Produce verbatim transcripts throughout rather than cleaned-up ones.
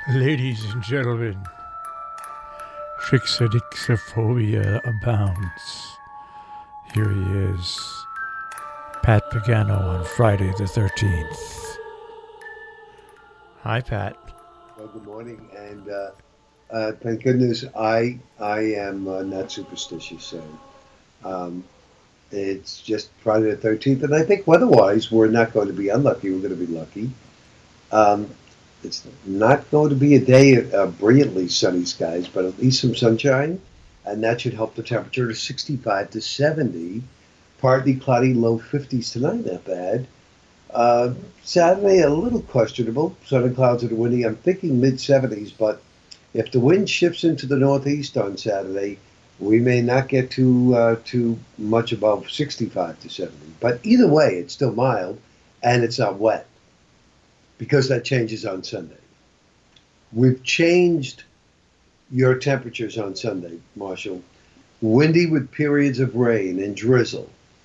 Ladies and gentlemen, Trixodixophobia abounds. Here he is, Pat Pagano on Friday the thirteenth. Hi, Pat. Well, good morning, and uh, uh, thank goodness I I am uh, not superstitious. So um, it's just Friday the thirteenth, and I think weather-wise we're not going to be unlucky. We're going to be lucky. Um, it's not going to be a day of uh, brilliantly sunny skies, but at least some sunshine, and that should help the temperature to sixty-five to seventy. Partly cloudy, low fifties tonight, not bad. Uh, Saturday, a little questionable. Southern clouds and windy. I'm thinking mid seventies, but if the wind shifts into the northeast on Saturday, we may not get too uh, too much above sixty-five to seventy. But either way, it's still mild, and it's not wet because that changes on Sunday. We've changed your temperatures on Sunday, Marshall. Windy with periods of rain and drizzle.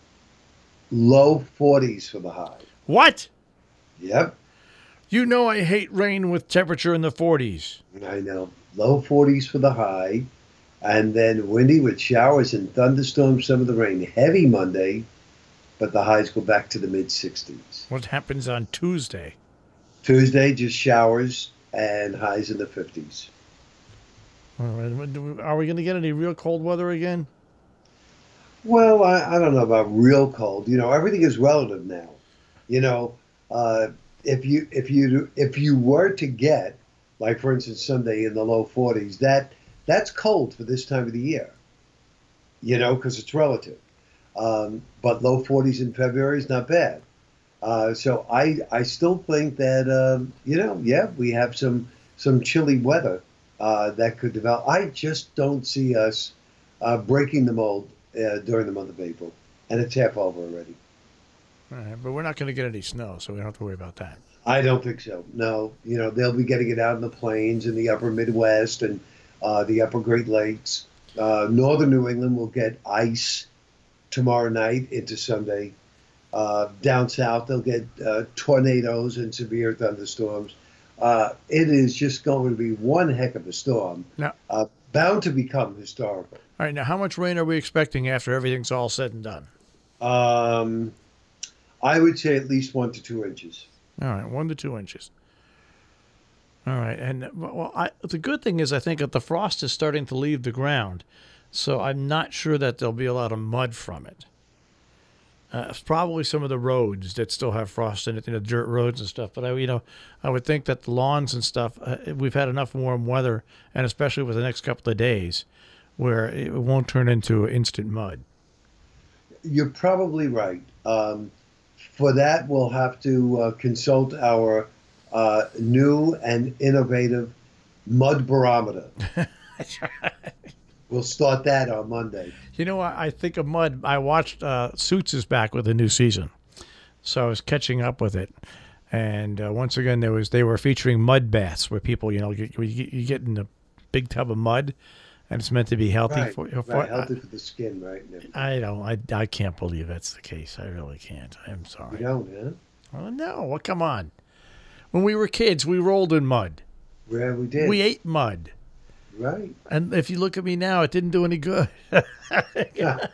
Low forties for the high. What? Yep. You know I hate rain with temperature in the forties. I know. Low forties for the high. And then windy with showers and thunderstorms, some of the rain. Heavy Monday, but the highs go back to the mid sixties. What happens on Tuesday? Tuesday, just showers and highs in the fifties. All right. Are we going to get any real cold weather again? Well, I, I don't know about real cold. You know, everything is relative now. You know, uh, if you if you if you were to get, like for instance, Sunday in the low forties, that that's cold for this time of the year. You know, because it's relative. Um, but low forties in February is not bad. Uh, so I I still think that um, you know yeah we have some some chilly weather uh, that could develop. I just don't see us uh, breaking the mold uh, during the month of April, and it's half over already. All right, but we're not going to get any snow, so we don't have to worry about that. I don't think so. No, you know they'll be getting it out in the plains in the upper Midwest and uh, the upper Great Lakes. Uh, Northern New England will get ice tomorrow night into Sunday. Uh, down south, they'll get uh, tornadoes and severe thunderstorms. Uh, it is just going to be one heck of a storm, Now, uh, bound to become historical. all right, now how much rain are we expecting after everything's all said and done? Um, I would say at least one to two inches. All right, one to two inches. All right, and well, I, the good thing is I think that the frost is starting to leave the ground, so I'm not sure that there'll be a lot of mud from it. Uh, it's probably some of the roads that still have frost in it, you know, dirt roads and stuff. But I, you know, I would think that the lawns and stuff. Uh, we've had enough warm weather, and especially with the next couple of days, where it won't turn into instant mud. You're probably right. Um, for that, we'll have to uh, consult our uh, new and innovative mud barometer. We'll start that on Monday. You know, I, I think of mud. I watched uh, Suits is back with a new season, so I was catching up with it. And uh, once again, there was they were featuring mud baths where people, you know, you, you, you get in a big tub of mud, and it's meant to be healthy Right, for you. right. Healthy for the skin, right? and everything. I don't. I, I can't believe that's the case. I really can't. I'm You sorry. don't, huh? Oh, no. Well, come on. When we were kids, we rolled in mud. Well, we did. We ate mud. Right. And if you look at me now, it didn't do any good. Yeah.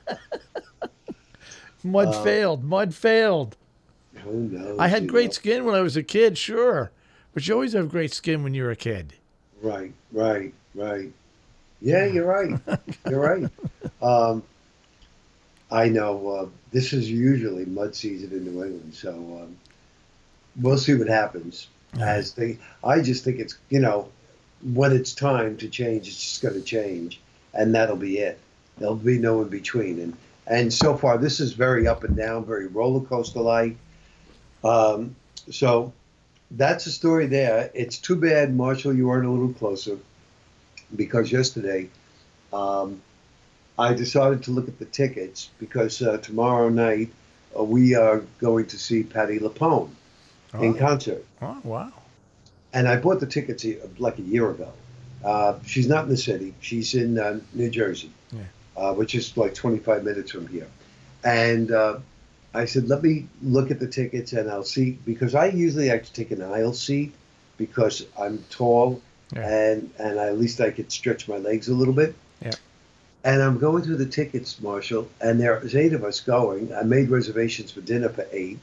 Mud Uh, failed. Mud failed. Who knows? I had you great know? skin when I was a kid, sure. But you always have great skin when you're a kid. Right, right, right. Yeah, you're right. You're right. Um, I know uh, this is usually mud season in New England, so um, we'll see what happens. As they, I just think it's you know, when it's time to change, it's just going to change, and that'll be it. There'll be no in between. And and so far, this is very up and down, very roller coaster like. Um, so that's the story there. It's too bad, Marshall, you weren't a little closer, because yesterday um, I decided to look at the tickets because uh, tomorrow night uh, we are going to see Patti LuPone in Oh. concert. Oh, wow. And I bought the tickets a- like a year ago. Uh, she's not in the city. She's in uh, New Jersey, Yeah. uh, which is like twenty-five minutes from here. And uh, I said, let me look at the tickets and I'll see, because I usually like to take an aisle seat because I'm tall Yeah. and and at least I could stretch my legs a little bit. Yeah. And I'm going through the tickets, Marshall, and there's eight of us going. I made reservations for dinner for eight,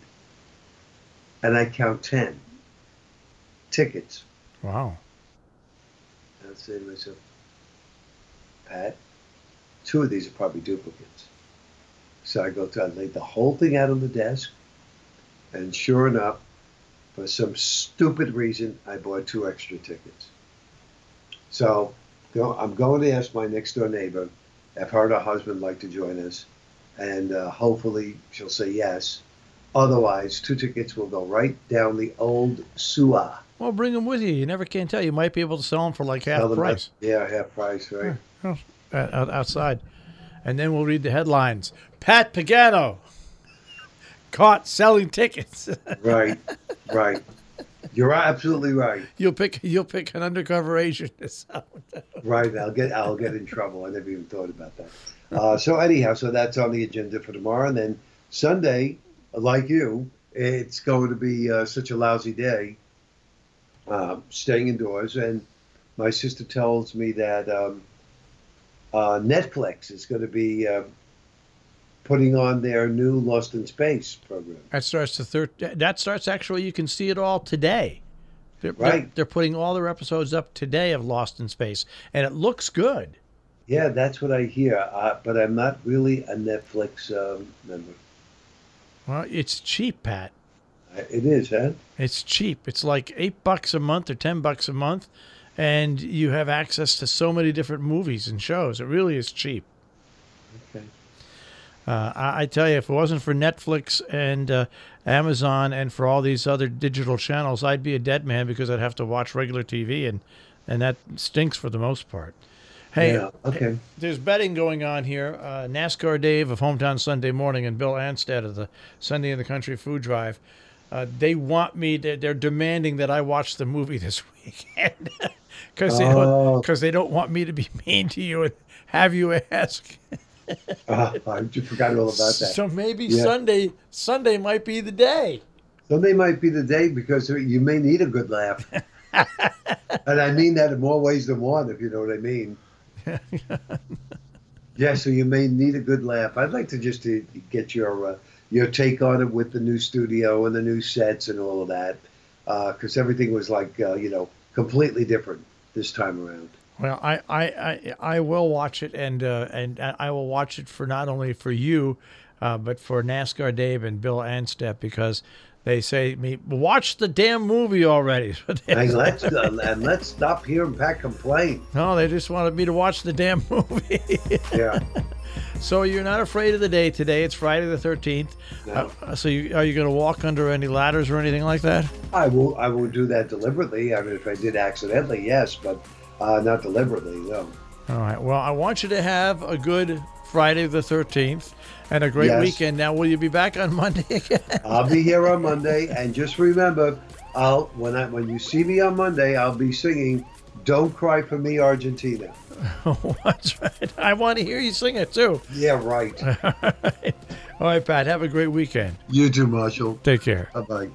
and I count ten tickets. Wow. And I say to myself, Pat, two of these are probably duplicates. So I go to, I laid the whole thing out on the desk, and sure enough, for some stupid reason, I bought two extra tickets. So go, I'm going to ask my next door neighbor if her and her husband like to join us, and uh, hopefully she'll say yes. Otherwise, two tickets will go right down the old sewer. Well, bring them with you. You never can tell. You might be able to sell them for like half Tell them price. that- yeah, half price, right? Yeah. Oh, out- outside. And then we'll read the headlines. Pat Pagano caught selling tickets. Right, right. You're absolutely right. You'll pick you'll pick an undercover agent to sell it. Right, I'll get I'll get in trouble. I never even thought about that. Uh, so anyhow, so that's on the agenda for tomorrow, and then Sunday, like you, it's going to be uh, such a lousy day. Uh, staying indoors, and my sister tells me that um, uh, Netflix is going to be uh, putting on their new Lost in Space program. That starts the third. That starts actually. You can see it all today. They're, Right. They're, they're putting all their episodes up today of Lost in Space, and it looks good. Yeah, that's what I hear, uh, but I'm not really a Netflix um, member. Well, it's cheap, Pat. Uh, It is, huh? It's cheap. It's like eight bucks a month or ten bucks a month, and you have access to so many different movies and shows. It really is cheap. Okay. Uh, I, I tell you, if it wasn't for Netflix and uh, Amazon and for all these other digital channels, I'd be a dead man because I'd have to watch regular T V, and and that stinks for the most part. Hey, Yeah, okay. there's betting going on here. Uh, NASCAR Dave of Hometown Sunday Morning and Bill Anstead of the Sunday in the Country Food Drive. Uh, they want me. To, they're demanding that I watch the movie this weekend because they don't Oh. because they don't want me to be mean to you and have you ask. Uh, I just forgot all about that. So maybe Yeah. Sunday Sunday might be the day. Sunday might be the day because you may need a good laugh. And I mean that in more ways than one, if you know what I mean. Yeah, so you may need a good laugh. I'd like to just to get your uh, your take on it with the new studio and the new sets and all of that, because everything was like uh, you know completely different this time around. Well, I, I, I, I will watch it, and uh, and I will watch it for not only for you, uh, but for NASCAR Dave and Bill Anstead, because they say to me, watch the damn movie already. And let's uh, and let's stop hearing Pat complain. No, they just wanted me to watch the damn movie. Yeah. So you're not afraid of the day today. It's Friday the thirteenth. No. Uh, so you, are you going to walk under any ladders or anything like that? I will. I won't do that deliberately. I mean, if I did accidentally, yes, but uh, not deliberately. No. All right. Well, I want you to have a good Friday the thirteenth and a great Yes. weekend. Now, will you be back on Monday again? I'll be here on Monday, and just remember, I'll when I when you see me on Monday, I'll be singing "Don't Cry for Me, Argentina." That's right. I want to hear you sing it too. Yeah, right. All right. All right, Pat. Have a great weekend. You too, Marshall. Take care. Bye bye.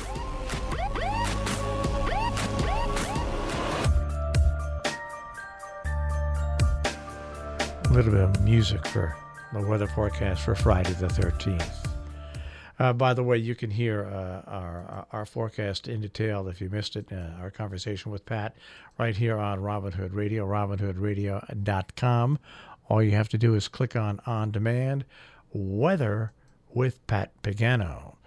A little bit of music for the weather forecast for Friday the thirteenth. Uh, by the way, you can hear uh, our our forecast in detail if you missed it, uh, our conversation with Pat, right here on Robin Hood Radio, robin hood radio dot com. All you have to do is click on On Demand, Weather with Pat Pagano.